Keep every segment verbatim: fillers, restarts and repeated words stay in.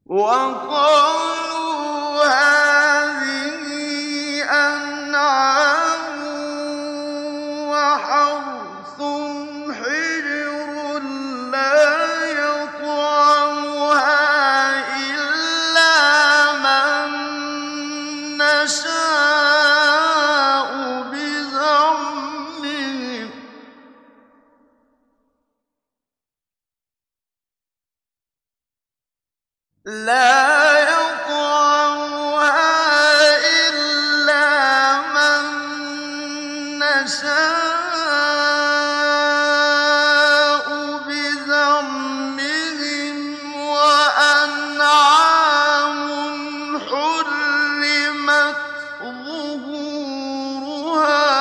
وقالوا هذه أنعام وحرث حجر لا يطعمها إلا من نشاء بزعمهم لا يطعمها إلا من نشاء بزعمهم وأنعام حرمت ظهورها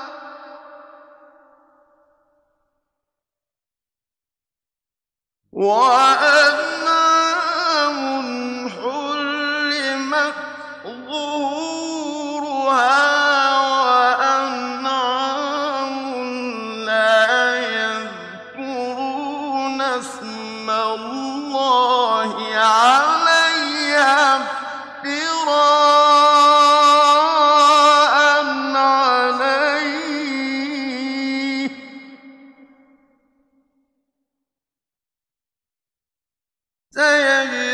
وأنعام حرمت ظهورها وأنعام لا يذكرون اسم الله عليها افتراء عليه سيجزون